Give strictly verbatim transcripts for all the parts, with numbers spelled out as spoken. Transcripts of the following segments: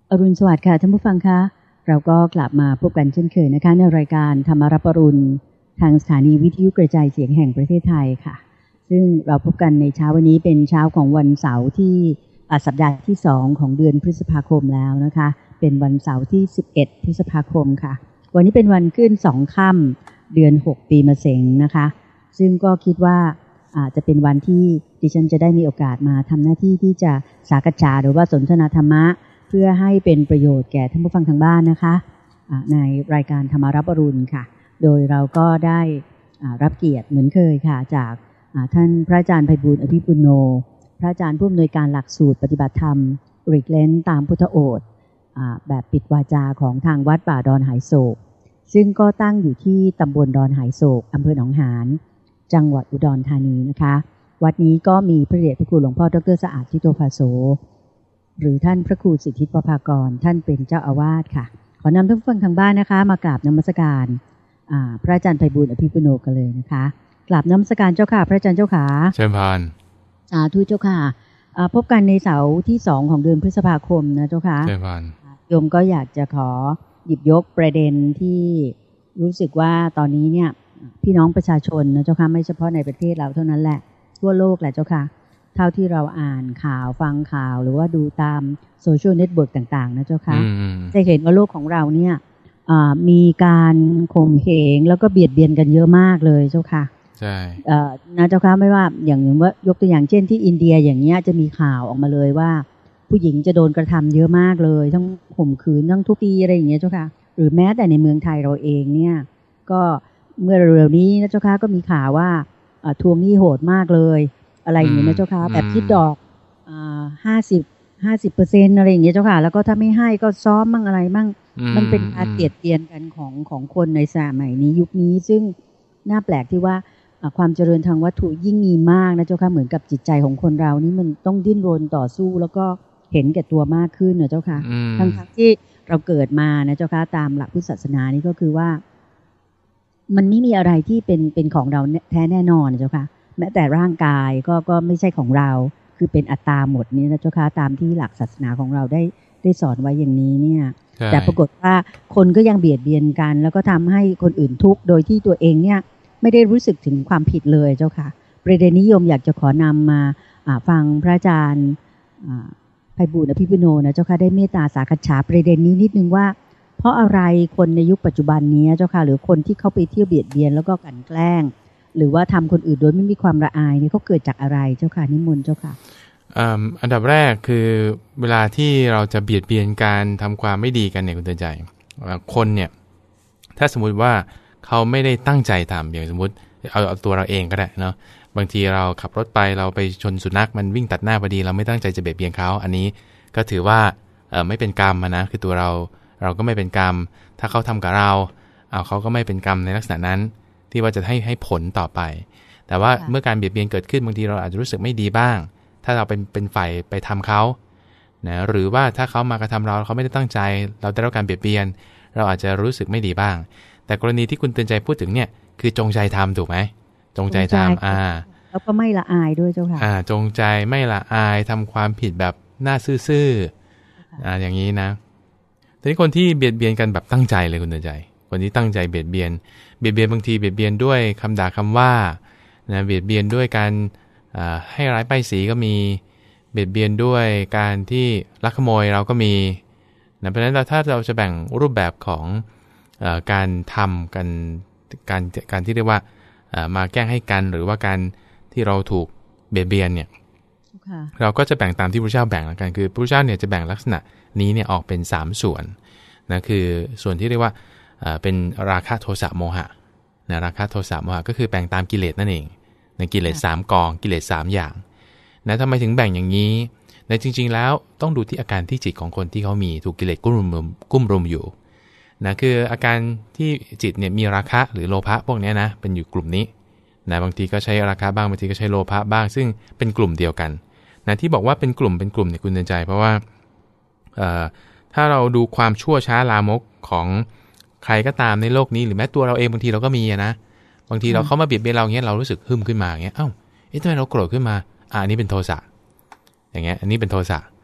อรุณสวัสดิ์ค่ะท่านผู้ฟังคะเราก็กลับมาพบกันเช่นเคยนะคะในรายการธรรมรับอรุณทางสถานีวิทยุกระจายเสียงแห่งประเทศไทยค่ะซึ่งเราพบกันในเช้าวันนี้เป็นเช้าของวันเสาร์ที่สัปดาห์ที่สองของเดือนพฤษภาคมแล้วนะคะเป็นวันเสาร์ที่สิบเอ็ดพฤษภาคมค่ะวันนี้เป็นวันขึ้นสองค่ำเดือนหกปีมะเสงนะคะซึ่งก็คิดว่าอาจจะเป็นวันที่ดิฉันจะได้มีโอกาสมาทำหน้าที่ที่จะสากฉาหรือว่าสนทนาธรรมะเพื่อให้เป็นประโยชน์แก่ท่านผู้ฟังทางบ้านนะคะในรายการธรรมรับอรุณค่ะโดยเราก็ได้รับเกียรติเหมือนเคยค่ะจากท่านพระอาจารย์ไพบูลย์อภิปุโนพระอาจารย์ผู้อำนวยการหลักสูตรปฏิบัติธรรมริกเลนตามพุทธโอษฐ์แบบปิดวาจาของทางวัดป่าดอนหายโศกซึ่งก็ตั้งอยู่ที่ตำบลดอนหายโศกอำเภอหนองหานจังหวัดอุดรธานีนะคะวัดนี้ก็มีพระเดชพระคุณหลวงพ่อดร.สะอาดทิโตภาโสหรือท่านพระครูสิทธิประภากรท่านเป็นเจ้าอาวาสค่ะขอนำท่านผู้ฟังทางบ้านนะคะมากราบนมัสการพระอาจารย์ไพบูลย์อภิปุโนกันเลยนะคะกราบนมัสการเจ้าค่ะพระอาจารย์เจ้าขาเชิญพานสาธุเจ้าค่ะพบกันในเสาร์ที่สองของเดือนพฤษภาคมนะเจ้าค่ะเชิญพานโยมก็อยากจะขอหยิบยกประเด็นที่รู้สึกว่าตอนนี้เนี่ยพี่น้องประชาชนนะเจ้าค่ะไม่เฉพาะในประเทศเราเท่านั้นแหละทั่วโลกแหละเจ้าค่ะเท่าที่เราอ่านข่าวฟังข่าวหรือว่าดูตามโซเชียลเน็ตเวิร์กต่างๆนะเจ้าค่ะจะเห็นว่าโลกของเราเนี่ยมีการข่มเหงแล้วก็เบียดเบียนกันเยอะมากเลยเจ้าค่ะใช่นะเจ้าค่ะไม่ว่าอย่างว่ายกตัวอย่างเช่นที่อินเดียอย่างเงี้ยจะมีข่าวออกมาเลยว่าผู้หญิงจะโดนกระทำเยอะมากเลยทั้งข่มขืนทั้งทุบตีอะไรอย่างเงี้ยเจ้าค่ะหรือแม้แต่ในเมืองไทยเราเองเนี่ยก็เมื่อเร็วๆนี้นะเจ้าค่ะก็มีข่าวว่าทวงหนี้โหดมากเลยอะไรอย่างเงี้ยนะเจ้าค่ะแบบคิดดอกห้าสิบห้าสิบเปอร์เซ็นต์อะไรอย่างเงี้ยเจ้าค่ะแล้วก็ถ้าไม่ให้ก็ซ้อมมั่งอะไรมั่งมันเป็นการเกลียดเตียนกันของของคนในสมัยนี้ยุคนี้ซึ่งน่าแปลกที่ว่าความเจริญทางวัตถุยิ่งมีมากนะเจ้าค่ะเหมือนกับจิตใจของคนเรานี่มันต้องดิ้นรนต่อสู้แล้วก็เห็นแก่ตัวมากขึ้นนะเจ้าค่ะทั้งๆที่เราเกิดมานะเจ้าค่ะตามหลักพุทธศาสนานี่ก็คือว่ามันไม่มีอะไรที่เป็นเป็นของเราแท้แน่นอนนะเจ้าค่ะแม้แต่ร่างกายก็ก็ไม่ใช่ของเราคือเป็นอัตตาหมดนี่นะเจ้าค่ะตามที่หลักศาสนาของเราได้ได้สอนไว้อย่างนี้เนี่ยแต่ปรากฏว่าคนก็ยังเบียดเบียนกันแล้วก็ทำให้คนอื่นทุกข์โดยที่ตัวเองเนี่ยไม่ได้รู้สึกถึงความผิดเลยเจ้าค่ะประเด็นนิยมอยากจะขอนำมาฟังพระอาจารย์ไพบูลย์อภิปุโนนะเจ้าค่ะได้เมตตาสาคัจฉาประเด็นนี้นิดนึงว่าเพราะอะไรคนในยุคปัจจุบันนี้เจ้าค่ะหรือคนที่เขาไปเที่ยวเบียดเบียนแล้วก็กลั่นแกล้งหรือว่าทำคนอื่นโดยไม่มีความละอายนี่เขาเกิดจากอะไรเจ้าค่ะนิมนต์เจ้าค่ะอันดับแรกคือเวลาที่เราจะเบียดเบียนการทำความไม่ดีกันเนี่ยคุณเตือนใจคนเนี่ยถ้าสมมุติว่าเขาไม่ได้ตั้งใจทำอย่างสมมติเอาเอาตัวเราเองก็ได้เนาะบางทีเราขับรถไปเราไปชนสุนัขมันวิ่งตัดหน้าพอดีเราไม่ตั้งใจจะเบียดเบียนเขาอันนี้ก็ถือว่าเออไม่เป็นกรรมนะคือตัวเราเราก็ไม่เป็นกรรมถ้าเขาทำกับเราเอาเขาก็ไม่เป็นกรรมในลักษณะนั้นที่ว่าจะให้ให้ผลต่อไปแต่ว่าเมื่อการเบียดเบียนเกิดขึ้นบางทีเราอาจจะรู้สึกไม่ดีบ้างถ้าเราเป็นเป็นฝ่ายไปทำเขานะหรือว่าถ้าเขามากระทำเราเขาไม่ได้ตั้งใจเราได้รับการเบียดเบียนเราอาจจะรู้สึกไม่ดีบ้างแต่กรณีที่คุณเตือนใจพูดถึงเนี่ยคือจงใจทำถูกไหมจงใจทำอ่าแล้วก็ไม่ละอายด้วยเจ้าค่ะอ่าจงใจไม่ละอายทำความผิดแบบหน้าซื่อๆอ่าอย่างนี้นะแต่ที่คนที่เบียดเบียนกันแบบตั้งใจเลยคุณเตือนใจคนที่ตั้งใจเบียดเบียนเบียดเบียนบางทีเบียดเบียนด้วยคำด่าคำว่านะเบียดเบียนด้วยการให้ร้ายป้ายสีก็มีเบียดเบียนด้วยการที่ลักขโมยเราก็มีนะเพราะฉะนั้นถ้าเราจะแบ่งรูปแบบของเอ่อการทำกันการการที่เรียกว่ามาแกล้งให้กันหรือว่าการที่เราถูกเบียดเบียนเนี่ย okay. เราก็จะแบ่งตามที่พระเจ้าแบ่งแล้วกันคือพระเจ้าเนี่ยจะแบ่งลักษณะนี้เนี่ยออกเป็นสามส่วนนะคือส่วนที่เรียกว่าเป็นราคะโทสะโมหะนะราคะโทสะโมหะก็คือแบ่งตามกิเลสนั่นเองในกิเลสสามกองกิเลสสามอย่างนะทำไมถึงแบ่งอย่างนี้ในจริงๆแล้วต้องดูที่อาการที่จิตของคนที่เขามีถูกกิเลสกุ้มรุมกุ้มรุมอยู่นะคืออาการที่จิตเนี่ยมีราคะหรือโลภะพวกนี้นะเป็นอยู่กลุ่มนี้นะบางทีก็ใช้ราคะบ้างบางทีก็ใช้โลภะบ้างซึ่งเป็นกลุ่มเดียวกันนะที่บอกว่าเป็นกลุ่มเป็นกลุ่มเนี่ยคุณเตือนใจเพราะว่าเอ่อถ้าเราดูความชั่วช้าลามกของใครก็ตามในโลกนี้หรือแม้ตัวเราเองบางทีเราก็มีนะบางทีเราเข้ามาเบียดเบียนเราเงี้ยเรารู้สึกหึมขึ้นมาอย่างเงี้ยเอ้าเอ๊ะทำไมเราโกรธขึ้นมาอ่าอันนี้เป็นโทสะอย่างเงี้ยอันนี้เป็นโทสะ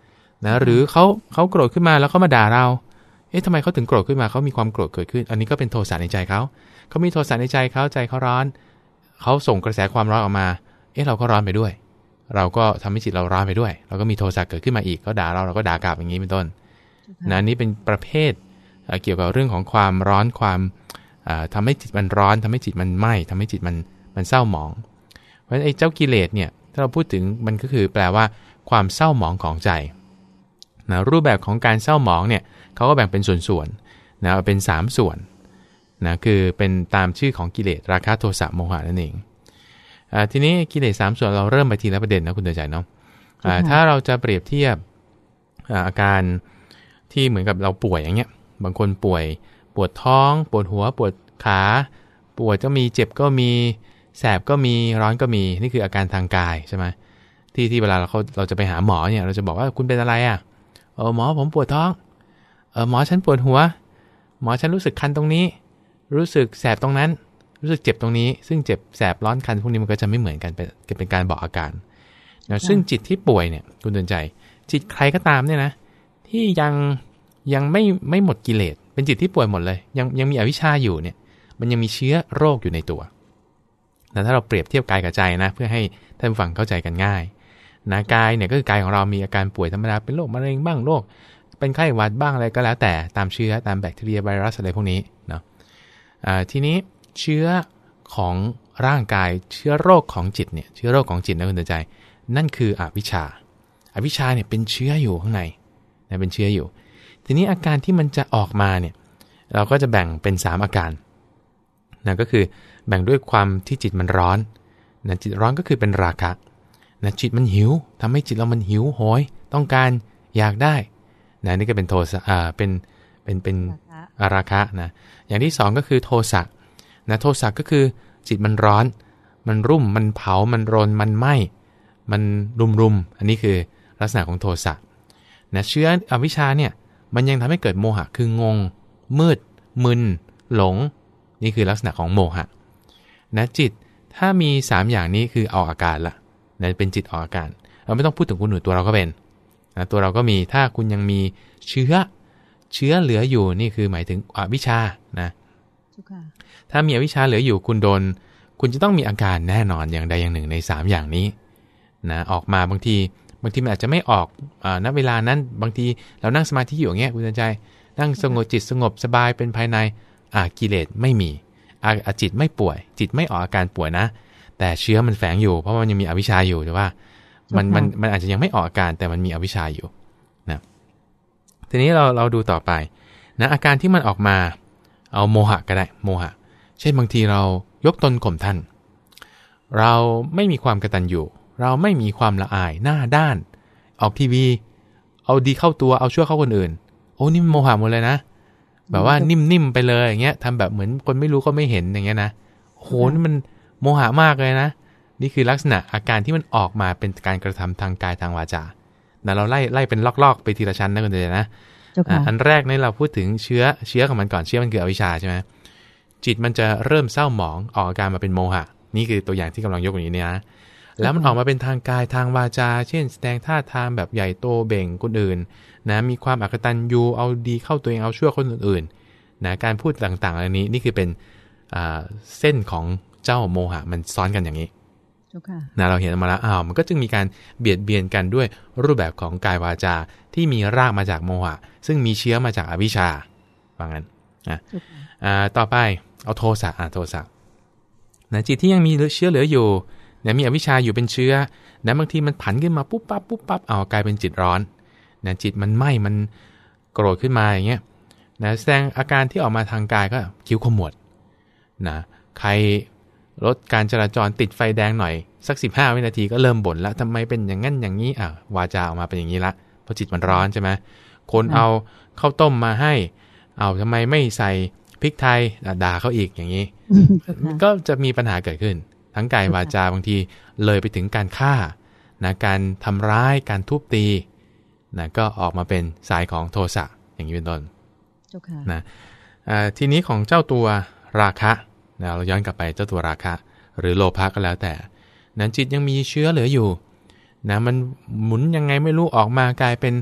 นะหรือเขาเขาโกรธขึ้นมาแล้วเขามาด่าเราเอ๊ะทำไมเขาถึงโกรธขึ้นมาเขามีความโกรธเกิดขึ้นอันนี้ก็เป็นโทสะในใจเขาเขามีโทสะในใจเขาใจเขาร้อนเขาส่งกระแสความร้อนออกมาเอ๊ะเราก็ร้อนไปด้วยเราก็ทำให้จิตเราร้อนไปด้วยเราก็มีโทสะเกิดขึ้นมาอีกเขาด่าเราเราก็ด่ากลับอย่างนี้เป็นต้นนะนี่เป็นประเภทเกี่ยวกับเรื่องของความร้อนความทำให้จิตมันร้อนทำให้จิตมันไหม้ทำให้จิตมันมันเศร้าหมองเพราะฉะนั้นไอ้เจ้ากิเลสเนี่ยถ้าเราพูดถึงมันก็คือแปลว่าความเศร้าหมองของใจนะรูปแบบของการเศร้าหมองเนี่ยเขาก็แบ่งเป็นส่วนๆนะเป็นสามส่วนนะคือเป็นตามชื่อของกิเลสราคะโทสะโมหะนั่นเองอ่าทีนี้กิเลสสามส่วนเราเริ่มไปทีละประเด็นนะคุณเตือนใจเนาะอ่าถ้าเราจะเปรียบเทียบอาการที่เหมือนกับเราป่วยอย่างเงี้ยบางคนป่วยปวดท้องปวดหัวปวดขาปวดก็มีเจ็บก็มีแสบก็มีร้อนก็มีนี่คืออาการทางกายใช่ไหมที่ที่เวลาเราเขาเราจะไปหาหมอเนี่ยเราจะบอกว่าคุณเป็นอะไรอ่ะเออหมอผมปวดท้องเออหมอฉันปวดหัวหมอฉันรู้สึกคันตรงนี้รู้สึกแสบตรงนั้นรู้สึกเจ็บตรงนี้ซึ่งเจ็บแสบร้อนคันพวกนี้มันก็จะไม่เหมือนกันเป็นเป็นการบอกอาการนะซึ่งจิตที่ป่วยเนี่ยคุณเตือนใจจิตใครก็ตามเนี่ยนะที่ยังยังไม่ไม่หมดกิเลสเป็นจิตที่ป่วยหมดเลยยังยังมีอวิชชาอยู่เนี่ยมันยังมีเชื้อโรคอยู่ในตัวแต่ถ้าเราเปรียบเทียบกายกับใจนะเพื่อให้ท่านฟังเข้าใจกันง่ายนะกายเนี่ยก็คือกายของเรามีอาการป่วยธรรมดาเป็นโรคมะเร็งบ้างโรคเป็นไข้หวัดบ้างอะไรก็แล้วแต่ตามเชื้อตามแบคทีเรียไวรัสอะไรพวกนี้เนาะอ่าทีนี้เชื้อของร่างกายเชื้อโรคของจิตเนี่ยเชื้อโรคของจิตนะคุณเตือนใจนั่นคืออวิชชาอวิชชาเนี่ยเป็นเชื้ออยู่ข้างในนะเป็นเชื้ออยู่ทีนี้อาการที่มันจะออกมาเนี่ยเราก็จะแบ่งเป็นสามอาการนะก็คือแบ่งด้วยความที่จิตมันร้อนนะจิตร้อนก็คือเป็นราคะนะจิตมันหิวทำให้จิตเรามันหิวโหยต้องการอยากได้นะนี่ก็เป็นโทสะอ่าเป็นเป็นเป็นราคะนะอย่างที่สองก็คือโทสะนะโทสะก็คือจิตมันร้อนมันรุ่มมันเผามันรนมันไหม้มันรุมรุมอันนี้คือลักษณะของโทสะนะเชื้ออวิชชาเนี่ยมันยังทำให้เกิดโมหะคืองงมืดมึนหลงนี่คือลักษณะของโมหะนะจิตถ้ามีสามอย่างนี้คือออกอาการละนะเป็นจิตออกอาการเราไม่ต้องพูดถึงคนอื่นตัวเราก็เป็นนะตัวเราก็มีถ้าคุณยังมีเชื้อเชื้อเหลืออยู่นี่คือหมายถึงอวิชชานะถ้ามีอวิชชาเหลืออยู่คุณโดนคุณจะต้องมีอาการแน่นอนอย่างใดอย่างหนึ่งในสามอย่างนี้นะออกมาบางทีบางทีมันอาจจะไม่ออกอ่าณเวลานั้นบางทีเรานั่งสมาธิอยู่อย่างเงี้ยคุณใจนั่งสงบจิตสงบสบายเป็นภายในอ่ากิเลสไม่มีอาจิตไม่ป่วยจิตไม่ออกอาการป่วยนะแต่เชื้อมันแฝงอยู่เพราะมันยังมีอวิชชาอยู่ใช่ป่ะมันมันมันอาจจะยังไม่ออกอาการแต่มันมีอวิชชาอยู่นะทีนี้เราเราดูต่อไปนะอาการที่มันออกมาเอาโมหะก็ได้โมหะเช่นบางทีเรายกตนข่มท่านเราไม่มีความกตัญญูเราไม่มีความละอายหน้าด้านออกทีวีเอาดีเข้าตัวเอาชั่วเข้าคนอื่นโอ้นี่โมหะหมดเลยนะแบบว่านิ่มๆไปเลยอย่างเงี้ยทำแบบเหมือนคนไม่รู้ก็ไม่เห็นอย่างเงี้ยนะโหนี่มันโมหะมากเลยนะนี่คือลักษณะอาการที่มันออกมาเป็นการกระทำทางกายทางวาจานะเราไล่ไล่เป็นลอกๆไปทีละชั้นนะคุณเดชนะอันแรกนี่เราพูดถึงเชื้อเชื้อของมันก่อนเชื้อมันคืออวิชชาใช่ไหมจิตมันจะเริ่มเศร้าหมองออกอาการมาเป็นโมหะนี่คือตัวอย่างที่กำลังยกอยู่นี้นะแล้วมันออกมาเป็นทางกายทางวาจาเช่นแสดงท่าทางแบบใหญ่โตเบ่งคนอื่นนะมีความอกตัญญูเอาดีเข้าตัวเองเอาชั่วคนอื่นๆนะการพูดต่างๆเหล่านี้นี่คือเป็นเส้นของเจ้าโมหะมันซ้อนกันอย่างนี้นะเราเห็นมาแล้วอ้าวมันก็จึงมีการเบียดเบียนกันด้วยรูปแบบของกายวาจาที่มีรากมาจากโมหะซึ่งมีเชื้อมาจากอวิชชาว่างั้นนะต่อไปเอาโทสะอ่ะโทสะนะจิตที่ยังมีเชื้อเหลืออยู่นะมีอวิชชาอยู่เป็นเชื้อนะบางทีมันผันขึ้นมาปุ๊บปั๊บปุ๊บปั๊บเอากลายเป็นจิตร้อนนะจิตมันไหม้มันโกรธขึ้นมาอย่างเงี้ยนะแสดงอาการที่ออกมาทางกายก็คิ้วขมวดนะใครรถการจราจรติดไฟแดงหน่อยสักสิบห้าวินาทีก็เริ่มบ่นแล้วทำไมเป็นอย่างนั้นอย่างนี้อ่ะวาจาออกมาเป็นอย่างนี้ละเพราะจิตมันร้อนใช่ไหมคนเอาข้าวต้มมาให้เอาทำไมไม่ใส่พริกไทยด่าเขาอีกอย่างนี้ ก็จะมีปัญหาเกิดขึ้นทั้งกายวาจาบางทีเลยไปถึงการฆ่านะการทำร้ายการทุบตีนะก็ออกมาเป็นสายของโทสะอย่างนี้เป็นต้นนะทีนี้ของเจ้าตัวราคะนะเราย้อนกลับไปเจ้าตัวราคะหรือโลภะก็แล้วแต่นั้นจิตยังมีเชื้อเหลืออยู่นะมันหมุนยังไงไม่รู้ออกมากลายเป็น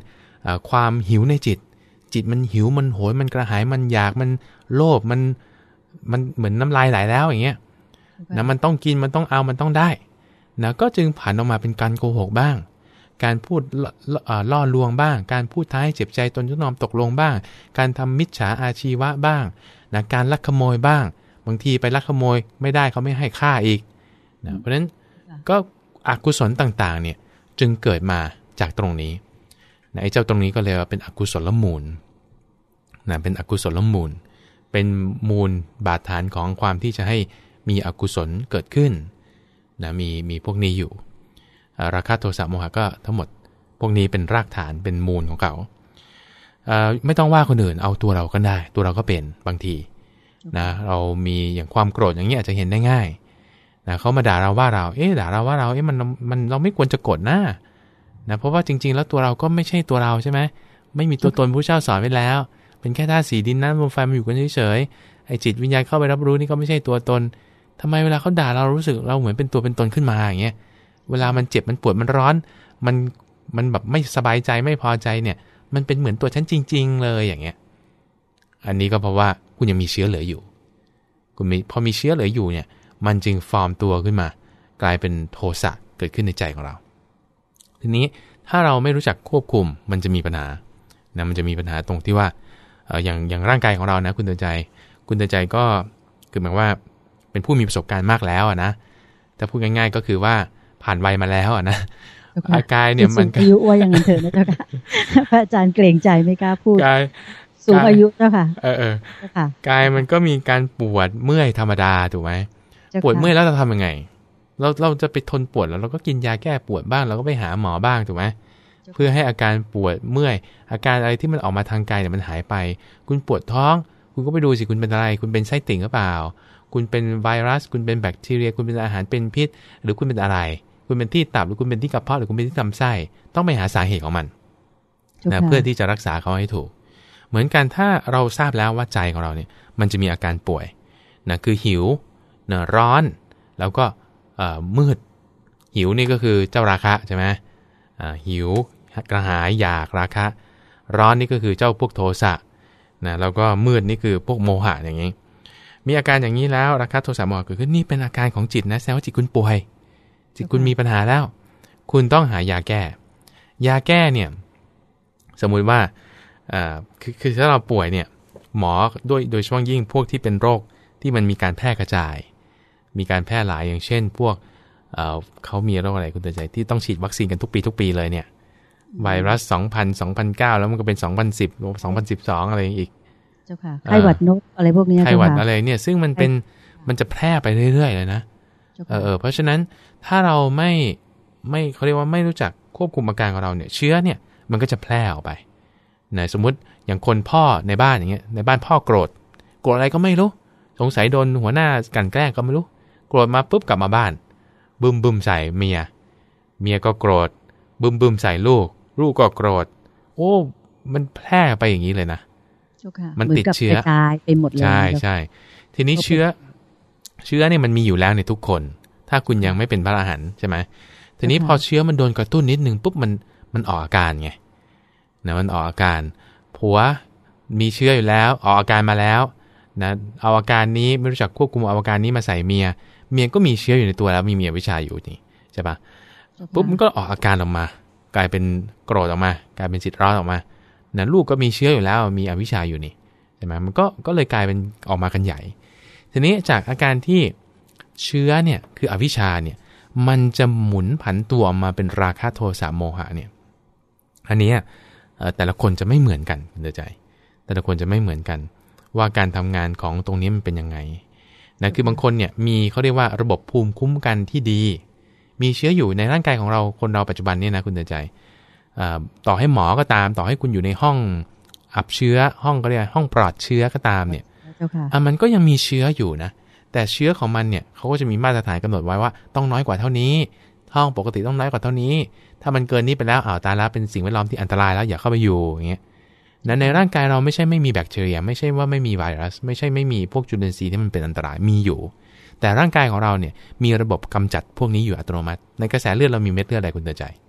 ความหิวในจิตจิตมันหิวมันโหยมันกระหายมันอยากมันโลภมันมันเหมือนน้ำลายไหลแล้วอย่างเงี้ยนะมันต้องกินมันต้องเอามันต้องได้นะก็จึงผันออกมาเป็นการโกหกบ้างการพูดล่อลวงบ้างการพูดท้าให้เจ็บใจตนจนยอมตกลงบ้างการทำมิจฉาอาชีวะบ้างนะการลักขโมยบ้างบางทีไปลักขโมยไม่ได้เขาไม่ให้ค่าอีกนะเพราะฉะนั้นก็อกุศลต่างๆเนี่ยจึงเกิดมาจากตรงนี้นะไอ้เจ้าตรงนี้ก็เลยว่าเป็นอกุศลมูลนะเป็นอกุศลมูลเป็นมูลบาดฐานของความที่จะให้มีอกุศลเกิดขึ้นนะมีมีพวกนี้อยู่ราคะโทสะโมหะก็ทั้งหมดพวกนี้เป็นรากฐานเป็นมูลของเขาไม่ต้องว่าคนอื่นเอาตัวเราก็ได้ตัวเราก็เป็นบางทีนะเรามีอย่างความโกรธอย่างนี้อาจจะเห็นได้ง่ายนะเขามาด่าเราว่าเราเอ๊ะด่าเราว่าเราเอ๊ะมันมันเราไม่ควรจะโกรธนะนะเพราะว่าจริงๆแล้วตัวเราก็ไม่ใช่ตัวเราใช่ไหมไม่มีตัวตนผู้เจ้าสอนไว้แล้วเป็นแค่ธาตุสีดินน้ำลมไฟมาอยู่กันเฉยๆไอ้จิตวิญญาณเข้าไปรับรู้นี่ก็ไม่ใช่ตัวตนทำไมเวลาเขาด่าเรารู้สึกเราเหมือนเป็นตัวเป็นตนขึ้นมาอย่างเงี้ยเวลามันเจ็บมันปวดมันร้อนมันมันแบบไม่สบายใจไม่พอใจเนี่ยมันเป็นเหมือนตัวฉันจริงๆเลยอย่างเงี้ยอันนี้ก็เพราะว่าคุณยังมีเชื้อเหลืออยู่คุณมีพอมีเชื้อเหลืออยู่เนี่ยมันจึงฟอร์มตัวขึ้นมากลายเป็นโทสะเกิดขึ้นในใจของเราทีนี้ถ้าเราไม่รู้จักควบคุมมันจะมีปัญหานะมันจะมีปัญหาตรงที่ว่าเอ่ออย่างอย่างร่างกายของเรานะคุณเตือนใจคุณเตือนใจก็คือหมายว่าเป็นผู้มีประสบการณ์มากแล้วนะถ้าพูดง่ายๆก็คือว่าผ่านวัยมาแล้วนะอากายเนี่ยมันอายุว่าอย่างนั้นเถอะนะเจ้าค่ะพระอาจารย์เกรงใจไม่กล้าพูดกายสูงอายุเจ้าค่ะเออเออกายมันก็มีการปวดเมื่อยธรรมดาถูกไหมปวดเมื่อยแล้วเราทำยังไงเราเราจะไปทนปวดแล้วเราก็กินยาแก้ปวดบ้างเราก็ไปหาหมอบ้างถูกไหมเพื่อให้อาการปวดเมื่อยอาการอะไรที่มันออกมาทางกายเนี่ยมันหายไปคุณปวดท้องคุณก็ไปดูสิคุณเป็นอะไรคุณเป็นไส้ติ่งหรือเปล่าคุณเป็นไวรัสคุณเป็นแบคทีเรียคุณเป็นอาหารเป็นพิษหรือคุณเป็นอะไรคุณเป็นที่ตับหรือคุณเป็นที่กระเพาะหรือคุณเป็นที่ลำไส้ต้องไปหาสาเหตุของมันนะเพื่อที่จะรักษาเขาให้ถูกเหมือนกันถ้าเราทราบแล้วว่าใจของเราเนี่ยมันจะมีอาการป่วยนะคือหิวนะร้อนแล้วก็มืดหิวนี่ก็คือเจ้าราคะใช่ไหมหิวกระหายอยากราคะร้อนนี่ก็คือเจ้าพวกโทสะนะแล้วก็มืดนี่คือพวกโมหะอย่างนี้มีอาการอย่างนี้แล้วราคะโทสะโมหะเกิดขึ้นนี่เป็นอาการของจิตนะแสดงว่าจิตคุณป่วยจิตคุณมีปัญหาแล้วคุณต้องหายาแก้ยาแก้เนี่ยสมมุติว่าคือคือถ้าเราป่วยเนี่ยหมอด้วยโดยเฉพาะยิ่งพวกที่เป็นโรคที่มันมีการแพร่กระจายมีการแพร่หลายอย่างเช่นพวก เอ่อเขามีโรคอะไรคุณเตือนใจที่ต้องฉีดวัคซีนกันทุกปีทุกปีเลยเนี่ยไวรัสสองพัน สองพันเก้าแล้วมันก็เป็นสองพันสิบ สองพันสิบสองอะไรอีกเจ้าค่ะไข้หวัดนกอะไรพวกนี้ไข้หวัดอะไรเนี่ยซึ่งมันเป็นมันจะแพร่ไปเรื่อยๆเลยนะเออเพราะฉะนั้นถ้าเราไม่ไม่เขาเรียกว่าไม่รู้จักควบคุมอาการของเราเนี่ยเชื้อเนี่ยมันก็จะแพร่ออกไปนะสมมุติอย่างคนพ่อในบ้านอย่างเงี้ยในบ้านพ่อโกรธโกรธอะไรก็ไม่รู้สงสัยโดนหัวหน้ากันแกล้งก็ไม่รู้โกรธมาปุ๊บกลับมาบ้านบึมบึมใส่เมียเมียก็โกรธบึมบึมใส่ลูกลูกก็โกรธโอ้มันแพร่ไปอย่างนี้เลยนะมันติดเชื้อตายไปหมดเลยใช่ใช่ทีนี้เชื้อเชื้อเนี่ยมันมีอยู่แล้วในทุกคนถ้าคุณยังไม่เป็นพระอรหันต์ใช่ไหมทีนี้พอเชื้อมันโดนกระตุ้นนิดนึงปุ๊บมันมันออกอาการไงนะมันออกอาการผัวมีเชื้ออยู่แล้วออกอาการมาแล้วนะเอาอาการนี้ไม่รู้จักควบคุมเอาอาการนี้มาใส่เมียเมียก็มีเชื้ออยู่ในตัวแล้วมีเมียวิชาอยู่นี่ใช่ปะปุ๊บมันก็ออกอาการออกมากลายเป็นโกรธออกมากลายเป็นจิตร้อนออกมานะลูกก็มีเชื้ออยู่แล้วมีอวิชชาอยู่นี่ใช่ไหมมันก็ก็เลยกลายเป็นออกมากันใหญ่ทีนี้จากอาการที่เชื้อเนี่ยคืออวิชชาเนี่ยมันจะหมุนผันตัวออกมาเป็นราคะโทสะโมหะเนี่ยอันนี้แต่ละคนจะไม่เหมือนกันเดี๋ยวใจแต่ละคนจะไม่เหมือนกันว่าการทำงานของตรงนี้มันเป็นยังไงนะคือบางคนเนี่ยมีเขาเรียกว่าระบบภูมิคุ้มกันที่ดีมีเชื้ออยู่ในร่างกายของเราคนเราปัจจุบันเนี่ยนะคุณเตือนใจต่อให้หมอก็ตามต่อให้คุณอยู่ในห้องอับเชื้อห้องก็เรียกห้องปลอดเชื้อก็ตามเนี่ยมันก็ยังมีเชื้ออยู่นะแต่เชื้อของมันเนี่ยเขาก็จะมีมาตรฐานกำหนดไว้ว่าต้องน้อยกว่าเท่านี้ห้องปกติต้องน้อยกว่าเท่านี้ถ้ามันเกินนี้ไปแล้วอ้าวตายแล้วเป็นสิ่งแวดล้อมที่อันตรายแล้วอย่าเข้าไปอยู่อย่างเงี้ยนั้นในร่างกายเราไม่ใช่ไม่มีแบคทีเรียไม่ใช่ว่าไม่มีไวรัสไม่ใช่ไม่มีพวกจุลินทรีย์ที่มันเป็นอันตรายมีอยู่แต่ร่างกายของเราเนี่ยมีระบบกำจัดพวกนี้อยู่อัตโนมัติในกระแสเลือดเรามีเม็ดเลือดอะไรคุณเตือนใจ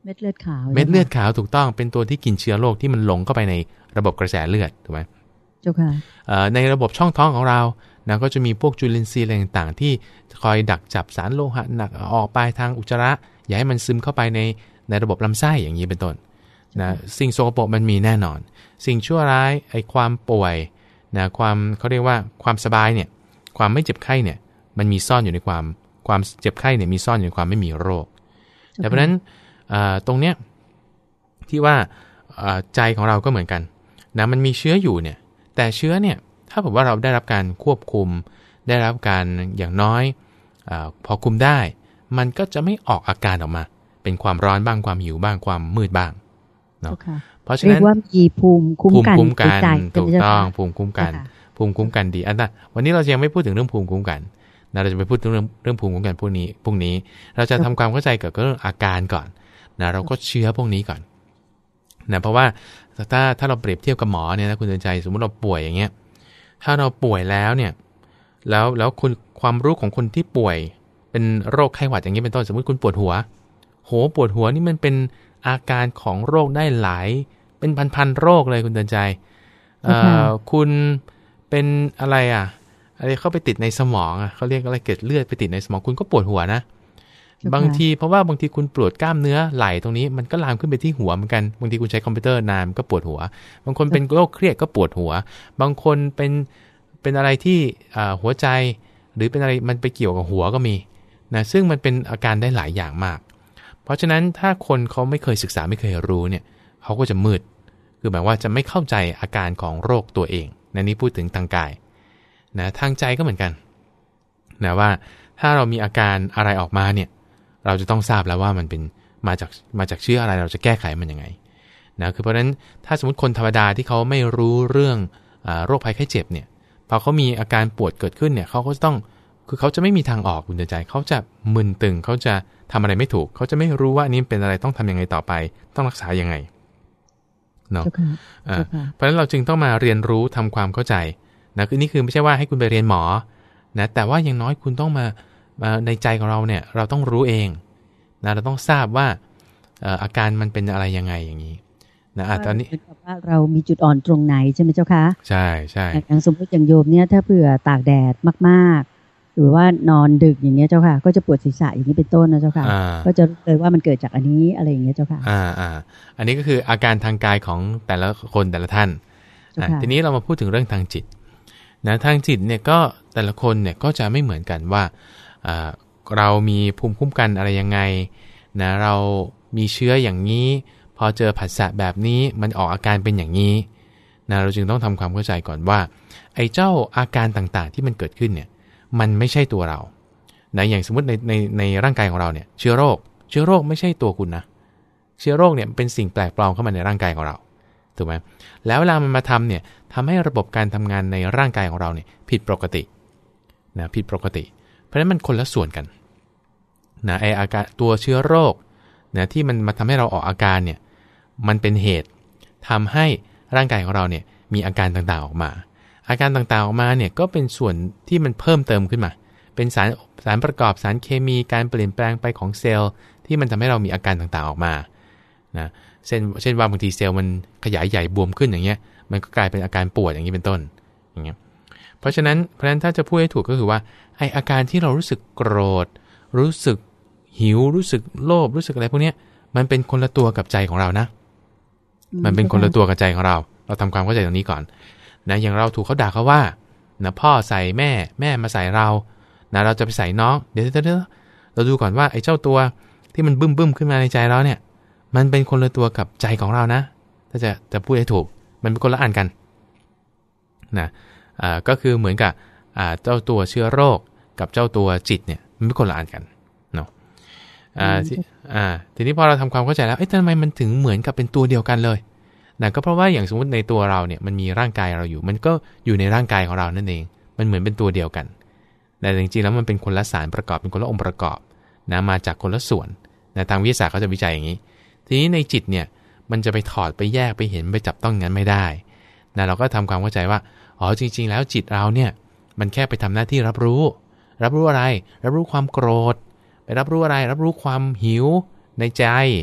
เม็ดเลือดขาวเม็ดเลือดขาวถูกต้องเป็นตัวที่กินเชื้อโรคที่มันหลงเข้าไปในระบบกระแสเลือดถูกไหมเจ้าค่ะในระบบช่องท้องของเรานะก็จะมีพวกจุลินทรีย์อะไรต่างๆที่คอยดักจับสารโลหะหนักออกไปทางอุจจาระอย่าให้มันซึมเข้าไปในในระบบลำไส้อย่างนี้เป็นต้นนะสิ่งโสโครกมันมีแน่นอนสิ่งชั่วร้ายไอ้ความป่วยนะความเขาเรียกว่าความสบายเนี่ยความไม่เจ็บไข้เนี่ยมันมีซ่อนอยู่ในความความเจ็บไข้เนี่ยมีซ่อนอยู่ในความไม่มีโรคแต่เพราะฉะนั้นตรงเนี้ยที่ว่าใจของเราก็เหมือนกันนะมันมีเชื้ออยู่เนี่ยแต่เชื้อเนี่ยถ้าผมว่าเราได้รับการควบคุมได้รับการอย่างน้อยอพอคุมได้มันก็จะไม่ออกอาการออกมาเป็นความร้อนบ้างความหิวบ้างความมืดบ้างเนาะเพราะฉะนั้นเรียกว่ามีภูมิคุ้มกันถูกต้องภูมิคุ้มกันภูมิคุ้มกันดีอันนั้นวันนี้เรายังไม่พูดถึงเรื่องภูมิคุ้มกันนะเราจะไปพูดถึงเรื่องเรื่องภูมิคุ้มกันพวกนี้พวกนี้เราจะทำความเข้าใจเกี่ยวกับเรื่องอาการก่อนนะเราก็เชื้อพวกนี้ก่อนนะเพราะว่าถ้าถ้าเราเปรียบเทียบกับหมอเนี่ยนะคุณเตือนใจสมมติเราป่วยอย่างเงี้ยถ้าเราป่วยแล้วเนี่ยแล้วแล้วคุณความรู้ของคนที่ป่วยเป็นโรคไข้หวัดอย่างนี้เป็นต้นสมมติคุณปวดหัวโหปวดหัวนี่มันเป็นอาการของโรคได้หลายเป็นพันๆโรคเลยคุณเตือนใจเอ่อคุณเป็นอะไรอ่ะอะไรเข้าไปติดในสมองอ่ะเขาเรียกอะไรเกล็ดเลือดไปติดในสมองคุณก็ปวดหัวนะบางทีเพราะว่าบางทีคุณปวดกล้ามเนื้อไหล่ตรงนี้มันก็ลามขึ้นไปที่หัวเหมือนกันบางทีคุณใช้คอมพิวเตอร์นานก็ปวดหัวบางคนเป็นโรคเครียดก็ปวดหัวบางคนเป็นเป็นอะไรที่หัวใจหรือเป็นอะไรมันไปเกี่ยวกับหัวก็มีนะซึ่งมันเป็นอาการได้หลายอย่างมากเพราะฉะนั้นถ้าคนเขาไม่เคยศึกษาไม่เคยรู้เนี่ยเขาก็จะมืดคือหมายว่าจะไม่เข้าใจอาการของโรคตัวเองในนี้พูดถึงทางกายนะทางใจก็เหมือนกันนะว่าถ้าเรามีอาการอะไรออกมาเนี่ยเราจะต้องทราบแล้วว่ามันเป็นมาจากมาจากเชื้ออะไรเราจะแก้ไขมันยังไงนะคือเพราะฉะนั้นถ้าสมมติคนธรรมดาที่เขาไม่รู้เรื่องโรคภัยไข้เจ็บเนี่ยพอเขามีอาการปวดเกิดขึ้นเนี่ยเขาก็ต้องคือเขาจะไม่มีทางออกคุณใจเขาจะมึนตึงเขาจะทำอะไรไม่ถูกเขาจะไม่รู้ว่าอันนี้เป็นอะไรต้องทำยังไงต่อไปต้องรักษายังไงเนาะเพราะฉะนั้นเราจึงต้องมาเรียนรู้ทำความเข้าใจนะคือนี่คือไม่ใช่ว่าให้คุณไปเรียนหมอนะแต่ว่าอย่างน้อยคุณต้องมาในใจของเราเนี่ยเราต้องรู้เองนะเราต้องทราบว่าอาการมันเป็นอะไรยังไงอย่างนี้นะตอนนี้ว่าเรามีจุดอ่อนตรงไหนใช่ไหมเจ้าคะใช่ใช่อย่างสมมติอย่างโยมเนี่ยถ้าเผื่อตากแดดมากๆหรือว่านอนดึกอย่างเงี้ยเจ้าค่ะก็จะปวดศีรษะอย่างนี้เป็นต้นนะเจ้าค่ะก็จะเลยว่ามันเกิดจากอันนี้อะไรอย่างเงี้ยเจ้าค่ะอ่าอ่าอันนี้ก็คืออาการทางกายของแต่ละคนแต่ละท่านทีนี้เรามาพูดถึงเรื่องทางจิตนะทางจิตเนี่ยก็แต่ละคนเนี่ยก็จะไม่เหมือนกันว่าเรามีภูมิคุ้มกันอะไรยังไงนะเรามีเชื้ออย่างนี้พอเจอผัสสะแบบนี้มันออกอาการเป็นอย่างนี้นะเราจึงต้องทำความเข้าใจก่อนว่าไอ้เจ้าอาการต่างๆที่มันเกิดขึ้นเนี่ยมันไม่ใช่ตัวเรานะอย่างสมมติในในในร่างกายของเราเนี่ยเชื้อโรคเชื้อโรคไม่ใช่ตัวคุณนะเชื้อโรคเนี่ยเป็นสิ่งแปลกปลอมเข้ามาในร่างกายของเราถูกไหมแล้วเวลามันมาทำเนี่ยทำให้ระบบการทำงานในร่างกายของเราเนี่ยผิดปกตินะผิดปกติเพราะฉะนั้นมันคนละส่วนกันนะไออาการตัวเชื้อโรคนะที่มันมาทำให้เราออกอาการเนี่ยมันเป็นเหตุทำให้ร่างกายของเราเนี่ยมีอาการต่างๆออกมาอาการต่างๆออกมาเนี่ยก็เป็นส่วนที่มันเพิ่มเติมขึ้นมาเป็นสารสารประกอบสารเคมีการเปลี่ยนแปลงไปของเซลล์ที่มันทำให้เรามีอาการต่างๆออกมานะเช่นเช่นว่าบางทีเซลล์มันขยายใหญ่บวมขึ้นอย่างเงี้ยมันก็กลายเป็นอาการปวดอย่างนี้เป็นต้นอย่างเงี้ยเพราะฉะนั้นเพราะฉะนั้นถ้าจะพูดให้ถูกก็คือว่าไออาการที่เรารู้สึกโกรธรู้สึกหิวรู้สึกโลภรู้สึกอะไรพวกนี้มันเป็นคนละตัวกับใจของเรานะมันเป็นคนละตัวกับใจของเราเราทำความเข้าใจตรงนี้ก่อนนะอย่างเราถูกเขาด่าเขาว่านะพ่อใส่แม่แม่มาใส่เรานะเราจะไปใส่น้องเดี๋ยวเดี๋ยวเราดูก่อนว่าไอ้เจ้าตัวที่มันบึ้มบึ้มขึ้นมาในใจเราเนี่ยมันเป็นคนละตัวกับใจของเรานะถ้าจะจะพูดให้ถูกมันเป็นคนละอันกันนะอ่าก็คือเหมือนกับอ่าเจ้าตัวเชื้อโรคกับเจ้าตัวจิตเนี่ยมันเป็นคนละอันกันเนาะอ่าอ่าทีนี้พอเราทำความเข้าใจแล้วเอ๊ะทำไมมันถึงเหมือนกับเป็นตัวเดียวกันเลยนะก็เพราะว่าอย่างสมมติในตัวเราเนี่ยมันมีร่างกายเราอยู่มันก็อยู่ในร่างกายของเรานั่นเองมันเหมือนเป็นตัวเดียวกันแต่จริงๆแล้วมันเป็นคนละสารประกอบเป็นคนละองค์ประกอบนะมาจากคนละส่วนนะทางวิทยาศาสตร์เขาจะวิจัยอย่างนี้ทีนี้ในจิตเนี่ยมันจะไปถอดไปแยกไปเห็นไปจับต้องงั้นไม่ได้นะเราก็ทำความเข้าใจว่าอ๋อจริงๆแล้วจิตเราเนี่ยมันแค่ไปทำหน้าที่รับรู้รับรู้อะไรรับรู้ความโกรธไปรับรู้อะไรรับรู้ความหิวในใจ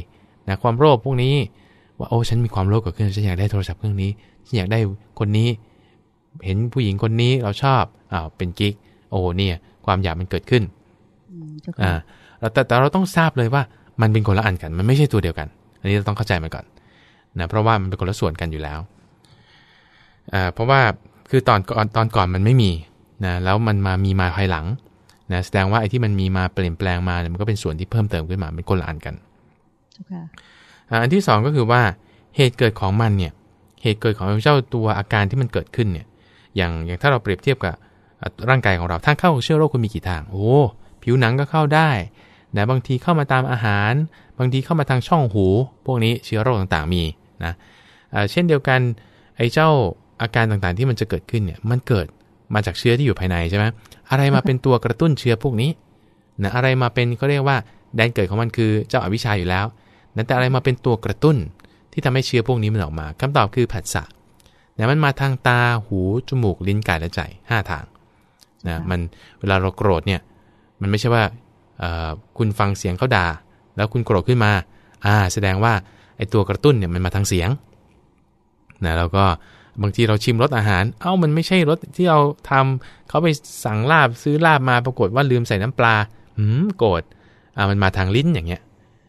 นะความโลภพวกนี้ว่าโอ้ฉันมีความโลภเกิดขึ้นฉันอยากได้โทรศัพท์เครื่องนี้ฉันอยากได้คนนี้เห็นผู้หญิงคนนี้เราชอบอ้าวเป็นกิ๊กโอ้เนี่ยความอยากมันเกิดขึ้นอ่าแต่แต่เราต้องทราบเลยว่ามันเป็นคนละอันกันมันไม่ใช่ตัวเดียวกันอันนี้เราต้องเข้าใจมันก่อนนะเพราะว่ามันเป็นคนละส่วนกันอยู่แล้วอ่าเพราะว่าคือตอนก่อนตอนก่อนมันไม่มีนะแล้วมันมามีมาภายหลังนะแสดงว่าไอ้ที่มันมีมาเปลี่ยนแปลงมาเนี่ยมันก็เป็นส่วนที่เพิ่มเติมขึ้นมาเป็นคนละอันกันอันที่สองก็คือว่าเหตุเกิดของมันเนี่ยเหตุเกิดของเจ้าตัวอาการที่มันเกิดขึ้นเนี่ยอย่างอย่างถ้าเราเปรียบเทียบกับร่างกายของเราทางเข้าของเชื้อโรคคุณมีกี่ทางโอ้ผิวหนังก็เข้าได้นะบางทีเข้ามาตามอาหารบางทีเข้ามาทางช่องหูพวกนี้เชื้อโรคต่างๆมีนะเช่นเดียวกันไอ้เจ้าอาการต่างๆที่มันจะเกิดขึ้นเนี่ยมันเกิดมาจากเชื้อที่อยู่ภายในใช่ไหมอะไรมาเป็นตัวกระตุ้นเชื้อพวกนี้นะอะไรมาเป็นเขาเรียกว่าแดนเกิดของมันคือเจ้าอวิชชาอยู่แล้วนั้นแต่อะไรมาเป็นตัวกระตุ้นที่ทำให้เชื้อพวกนี้มันออกมาคำตอบคือผัสสะนะมันมาทางตาหูจมูกลิ้นกายและใจห้าทางนะมันเวลาเราโกรธเนี่ยมันไม่ใช่ว่าคุณฟังเสียงเขาด่าแล้วคุณโกรธขึ้นมาอ่าแสดงว่าไอ้ตัวกระตุ้นเนี่ยมันมาทางเสียงนะแล้วก็บางทีเราชิมรสอาหารเอ้ามันไม่ใช่รสที่เราทำเขาไปสั่งลาบซื้อลาบมาปรากฏว่าลืมใส่น้ำปลาหืมโกรธอ่ามันมาทางลิ้นอย่างเงี้ย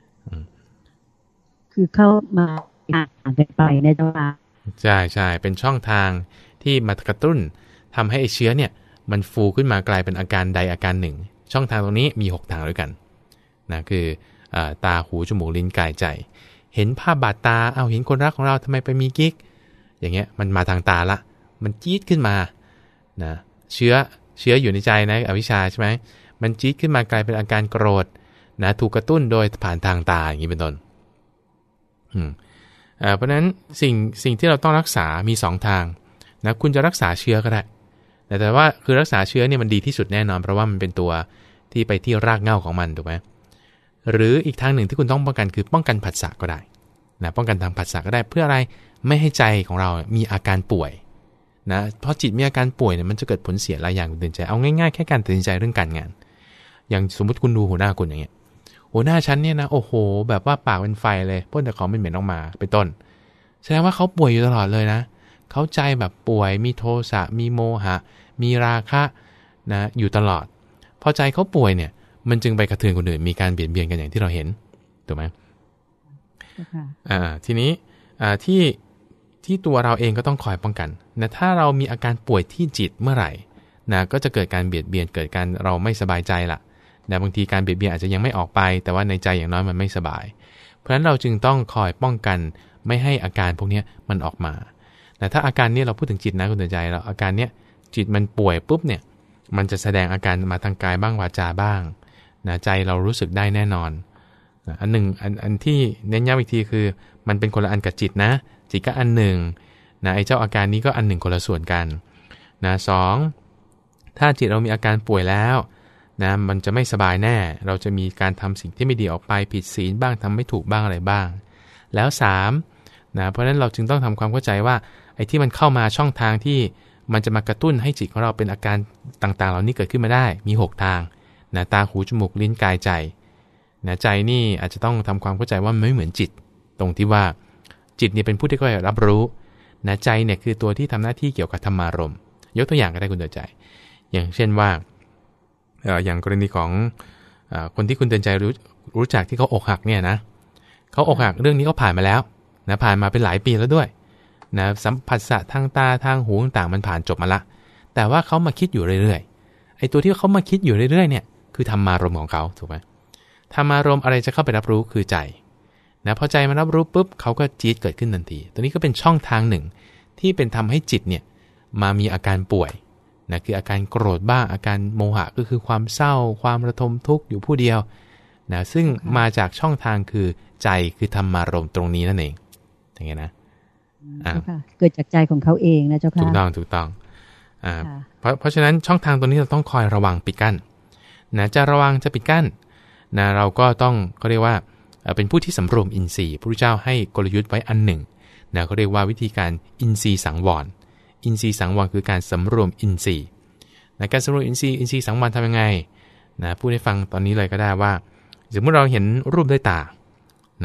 คือเข้ามาอ่านกันไปนะเจ้าค่ะใช่ใช่เป็นช่องทางที่มากระตุ้นทำให้ไอ้เชื้อเนี่ยมันฟูขึ้นมากลายเป็นอาการใดอาการหนึ่งช่องทางตรงนี้มีหกทางด้วยกันนะคือตาหูจมูกลิ้นกายใจเห็นภาพบาดตาเอาเห็นคนรักของเราทำไมไปมีกิ๊กอย่างเงี้ยมันมาทางตาละมันจี๊ดขึ้นมานะเชื้อเชื้ออยู่ในใจนะอวิชชาใช่ไหมมันจี๊ดขึ้นมากลายเป็นอาการโกรธนะถูกกระตุ้นโดยผ่านทางตาอย่างนี้เป็นต้นอืมเพราะฉะนั้นสิ่งสิ่งที่เราต้องรักษามีสองทางนะคุณจะรักษาเชื้อก็ได้แต่แต่ว่าคือรักษาเชื้อเนี่ยมันดีที่สุดแน่นอนเพราะว่ามันเป็นตัวที่ไปที่รากเหง้าของมันถูกไหมหรืออีกทางหนึ่งที่คุณต้องป้องกันคือป้องกันผัสสะก็ได้นะป้องกันทางผัสสะก็ได้เพื่ออะไรไม่ให้ใจของเรามีอาการป่วยนะเพราะจิตมีอาการป่วยเนี่ยมันจะเกิดผลเสียหลายอย่างคุณเตือนใจเอาง่ายๆแค่การตัดสินใจเรื่องการงานอย่างสมมติคุณดูหัวหน้าคุณอย่างเงี้ยหัวหน้าชั้นเนี่ยนะโอ้โหแบบว่าปากเป็นไฟเลยพ่นแต่ของเหม็นๆออกมาเป็นต้นแสดงว่าเขาป่วยอยู่ตลอดเลยนะเขาใจแบบป่วยมีโทสะมีโมหะมีราคะนะอยู่ตลอดพอใจเขาป่วยเนี่ยมันจึงไปกระเทือนคนอื่นมีการเบียดเบียนกันอย่างที่เราเห็นถูกไหมอ่าทีนี้อ่าที่ที่ตัวเราเองก็ต้องคอยป้องกันนะถ้าเรามีอาการป่วยที่จิตเมื่อไหร่นะก็จะเกิดการเบียดเบียนเกิดการเราไม่สบายใจละนะบางทีการเบียดเบียนอาจจะยังไม่ออกไปแต่ว่าในใจอย่างน้อยมันไม่สบายเพราะฉะนั้นเราจึงต้องคอยป้องกันไม่ให้อาการพวกนี้มันออกมาแต่ถ้าอาการนี้เราพูดถึงจิตนะคุณเตือนใจเราอาการเนี้ยจิตมันป่วยปุ๊บเนี่ยมันจะแสดงอาการมาทางกายบ้างวาจาบ้างนะใจเรารู้สึกได้แน่นอนนะอันหนึ่งอันอันที่เน้นย้ำอีกทีคือมันเป็นคนละอันกับจิตนะจิตก็อันหนึ่งนะไอ้เจ้าอาการนี้ก็อันหนึ่งคนละส่วนกันนะสองถ้าจิตเรามีอาการป่วยแล้วนะมันจะไม่สบายแน่เราจะมีการทำสิ่งที่ไม่ดีออกไปผิดศีลบ้างทำไม่ถูกบ้างอะไรบ้างแล้วสามนะเพราะฉะนั้นเราจึงต้องทำความเข้าใจว่าไอ้ที่มันเข้ามาช่องทางที่มันจะมากระตุ้นให้จิตของเราเป็นอาการต่างๆเหล่านี้เกิดขึ้นมาได้มีหกทางนะตาหูจมูกลิ้นกายใจนะใจนี่อาจจะต้องทำความเข้าใจว่ามันไม่เหมือนจิตตรงที่ว่าจิตเนี่ยเป็นผู้ที่คอยรับรู้นะใจเนี่ยคือตัวที่ทำหน้าที่เกี่ยวกับธรรมารมณ์ยกตัวอย่างก็ได้คุณเตือนใจอย่างเช่นว่าเอ่ออย่างกรณีของเอ่อคนที่คุณเตือนใจรู้รู้จักที่เขาอกหักเนี่ยนะเขาอกหักเรื่องนี้เขาผ่านมาแล้วนะผ่านมาเป็นหลายปีแล้วด้วยนะสัมผัสสะทางตาทางหูต่างๆมันผ่านจบมาละแต่ว่าเขามาคิดอยู่เรื่อยๆไอ้ตัวที่เขามาคิดอยู่เรื่อยๆเนี่ยคือธรรมารมณ์ของเขาถูกไหมธรรมารมณ์อะไรจะเข้าไปรับรู้คือใจนะพอใจมันรับรู้ปุ๊บเขาก็จี๊ดเกิดขึ้นทันทีตัวนี้ก็เป็นช่องทางหนึ่งที่เป็นทำให้จิตเนี่ยมามีอาการป่วยนะคืออาการโกรธบ้างอาการโมหะก็คือความเศร้าความระทมทุกข์อยู่ผู้เดียวนะซึ่งมาจากช่องทางคือใจคือธรรมารมณ์ตรงนี้นั่นเองอย่างเงี้ยนะอ่าเกิดจากใจของเขาเองนะเจ้าค่ะถูกต้องถูกต้องอ่าเพราะเพราะฉะนั้นช่องทางตัวนี้เราต้องคอยระวังปิดกั้นนะจะระวังจะปิดกั้นนะเราก็ต้องเขาเรียกว่าเป็นผู้ที่สำรวมอินทรีย์พระพุทธเจ้าให้กลยุทธ์ไว้อันหนึ่งนะเขาเรียกว่าวิธีการอินทรีย์สังวรอินทรีย์สังวรคือการสำรวมอินทรีย์ในการสำรวมอินทรีย์อินทรีย์สังวรทำยังไงนะพูดให้ฟังตอนนี้เลยก็ได้ว่าสมมติเราเห็นรูปด้วยตานะ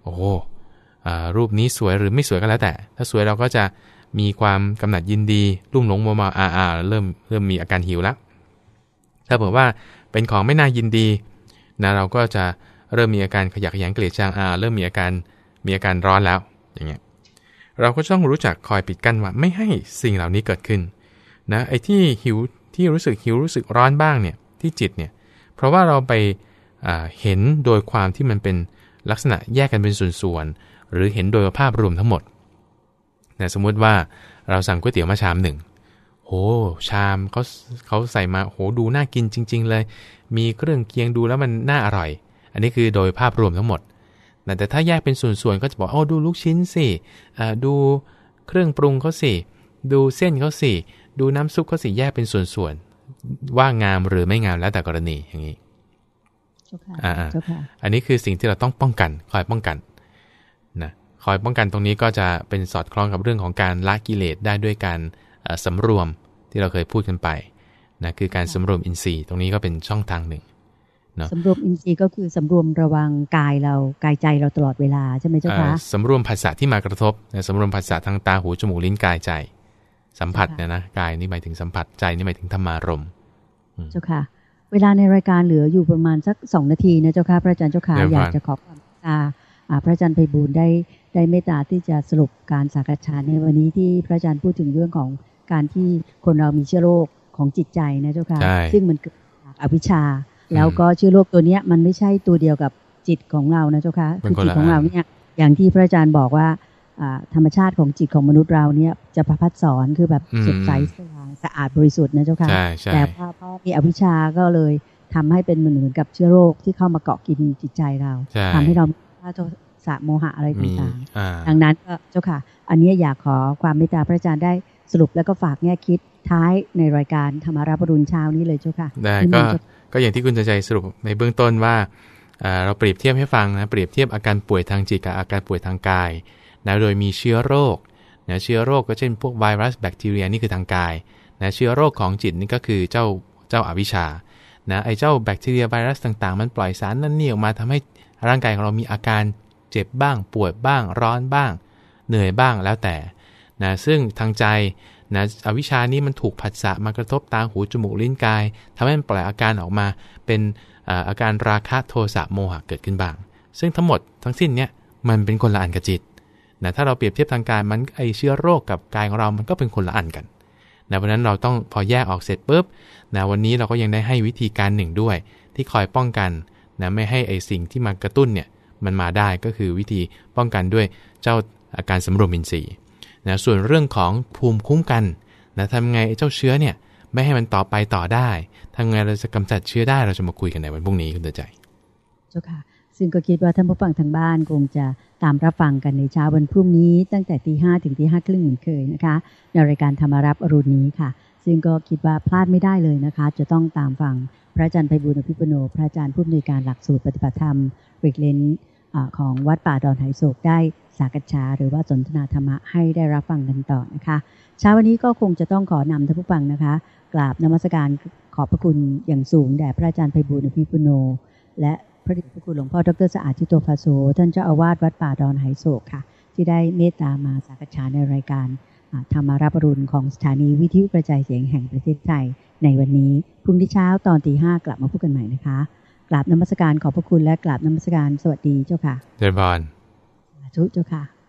โอ้รูปนี้สวยหรือไม่สวยก็แล้วแต่ถ้าสวยเราก็จะมีความกำหนัดยินดีลุ่มหลงมัวเมาอ่าอ่าเริ่มเริ่มมีอาการหิวแล้วถ้าเผื่อว่าเป็นของไม่น่ายินดีนะเราก็จะเริ่มมีอาการขยะแขยงเกลียดชังอ่าเริ่มมีอาการมีอาการร้อนแล้วอย่างเงี้ยเราก็ต้องรู้จักคอยปิดกั้นว่าไม่ให้สิ่งเหล่านี้เกิดขึ้นนะไอ้ที่หิวที่รู้สึกหิวรู้สึกร้อนบ้างเนี่ยที่จิตเนี่ยเพราะว่าเราไปเห็นโดยความที่มันเป็นลักษณะแยกกันเป็นส่วนๆหรือเห็นโดยภาพรวมทั้งหมดนะสมมุติว่าเราสั่งก๋วยเตี๋ยวมาชามหนึ่งโหชามเขาเขาใส่มาโหดูน่ากินจริงๆเลยมีเครื่องเคียงดูแล้วมันน่าอร่อยอันนี้คือโดยภาพรวมทั้งหมดนะแต่ถ้าแยกเป็นส่วนๆก็จะบอกเอาดูลูกชิ้นสิดูเครื่องปรุงเขาสิดูเส้นเขาสิดูน้ำซุปเขาสิแยกเป็นส่วนๆว่างามหรือไม่งามแล้วแต่กรณีอย่างนี้อ่าอันนี้คือสิ่งที่เราต้องป้องกันคอยป้องกันนะคอยป้องกันตรงนี้ก็จะเป็นสอดคล้องกับเรื่องของการละกิเลสได้ด้วยการสำรวมที่เราเคยพูดกันไปนะคือการสำรวมอินทรีย์ตรงนี้ก็เป็นช่องทางหนึ่งเนาะสำรวมอินทรีย์ก็คือสำรวมระวังกายเรากายใจเราตลอดเวลาใช่ไหมเจ้าคะสำรวมผัสสะที่มากระทบนะสำรวมผัสสะทางตาหูจมูกลิ้นกายใจสัมผัสเนี่ยนะกายนี่หมายถึงสัมผัสใจนี่หมายถึงธรรมารมณ์เจ้าค่ะเวลาในรายการเหลืออยู่ประมาณสักสองนาทีนะเจ้าค่ะพระอาจารย์เจ้าค่ะอยากจะขอความเมตตาพระอาจารย์ไพบูลย์ได้ได้เมตตาที่จะสรุปการสักษาในวันนี้ที่พระอาจารย์พูดถึงเรื่องของการที่คนเรามีเชื้อโรคของจิตใจนะเจ้าค่ะซึ่งมันเกิดจากอวิชชาแล้วก็เชื้อโรคตัวนี้มันไม่ใช่ตัวเดียวกับจิตของเรานะเจ้าค่ะคือจิตของเราเนี่ยอย่างที่พระอาจารย์บอกว่าธรรมชาติของจิตของมนุษย์เราเนี่ยจะประพัดสอนคือแบบสดใสสว่างสะอาดบริสุทธิ์นะเจ้าค่ะแต่พอพอมีอวิชชาก็เลยทำให้เป็นเหมือนกับเชื้อโรคที่เข้ามาเกาะกินจิตใจเราทำให้เราโทสะโมหะอะไรต่างๆดังนั้นก็เจ้าค่ะอันนี้อยากขอความเมตตาพระอาจารย์ได้สรุปแล้วก็ฝากแง่คิดท้ายในรายการธรรมารับอรุณเช้านี้เลยเจ้าค่ะได้ก็ก็อย่างที่คุณใจสรุปในเบื้องต้นว่าเราเปรียบเทียบให้ฟังนะเปรียบเทียบอาการป่วยทางจิตกับอาการป่วยทางกายนะโดยมีเชื้อโรคนะเชื้อโรคก็เช่นพวกไวรัสแบคทีเรียนี่คือทางกายนะเชื้อโรคของจิตนี่ก็คือเจ้าเจ้าอวิชชานะไอ้เจ้าแบคทีเรียไวรัสต่างๆมันปล่อยสารนั่นนี่ออกมาทำให้ร่างกายของเรามีอาการเจ็บบ้างปวดบ้างร้อนบ้างเหนื่อยบ้างแล้วแต่นะซึ่งทางใจนะอวิชชานี้มันถูกผัสสะมากระทบตาหูจมูกลิ้นกายทำให้มันปล่อยอาการออกมาเป็นอาการราคะโทสะโมหะเกิดขึ้นบ้างซึ่งทั้งหมดทั้งสิ้นเนี่ยมันเป็นคนละอันกับจิตนะถ้าเราเปรียบเทียบทางกายมันไอเชื้อโรคกับกายของเรามันก็เป็นคนละอันกันนะเพราะฉะนั้นเราต้องพอแยกออกเสร็จปุ๊บนะวันนี้เราก็ยังได้ให้วิธีการหนึ่งด้วยที่คอยป้องกันนะไม่ให้ไอสิ่งที่มากระตุ้นเนี่ยมันมาได้ก็คือวิธีป้องกันด้วยเจ้าอาการสำรวมอินทรีย์นะส่วนเรื่องของภูมิคุ้มกันนะทำไงไอ้เจ้าเชื้อเนี่ยไม่ให้มันต่อไปต่อได้ทำไงเราจะกำจัดเชื้อได้เราจะมาคุยกันในวันพรุ่งนี้คุณเตือนใจเจ้าค่ะซึ่งก็คิดว่าท่านผู้ฟังทางบ้านคงจะตามรับฟังกันในเช้าวันพรุ่งนี้ตั้งแต่ตีห้าถึงตีห้าครึ่งเหมือนเคยนะคะในรายการธรรมารับอรุณนี้ค่ะซึ่งก็คิดว่าพลาดไม่ได้เลยนะคะจะต้องตามฟังพระอาจารย์ไพบูลย์อภิปุโนพระอาจารย์ผู้อำนวยการหลักสูตรปฏิบัติธรรมเรกเลนของวัดป่าดอนไหโศกได้สักษาหรือว่าสนทนาธรรมะให้ได้รับฟังกันต่อนะคะเช้าวันนี้ก็คงจะต้องขอนำท่านผู้ฟังนะคะกราบนมัสการขอบพระคุณอย่างสูงแด่พระอาจารย์ไพบูลย์อภิปุโนและพระเดชพระคุณหลวงพ่อดร.สะอาดจิตโตภาโสท่านเจ้าอาวาสวัดป่าดอนไหโศกค่ะที่ได้เมตตามาสักษาในรายการธรรมารับอรุณของสถานีวิทยุกระจายเสียงแห่งประเทศไทยในวันนี้พรุ่งนี้เช้าตอนตีห้ากลับมาพบกันใหม่นะคะกราบนมัสการขอบพระคุณและกราบนมัสการสวัสดีเจ้าค่ะเจริญพรสาธุเจ้าค่ะ